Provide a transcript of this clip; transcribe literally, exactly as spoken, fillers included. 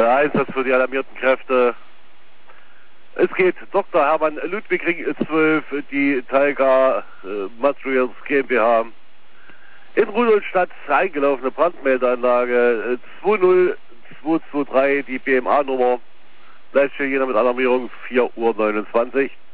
Einsatz für die alarmierten Kräfte. Es geht Doktor Hermann Ludwig Ring zwölf, die Taiga äh, Materials GmbH. In Rudolstadt eingelaufene Brandmeldeanlage äh, zwei null zwei zwei drei, die B M A-Nummer. Gleich hier jeder mit Alarmierung vier Uhr neunundzwanzig.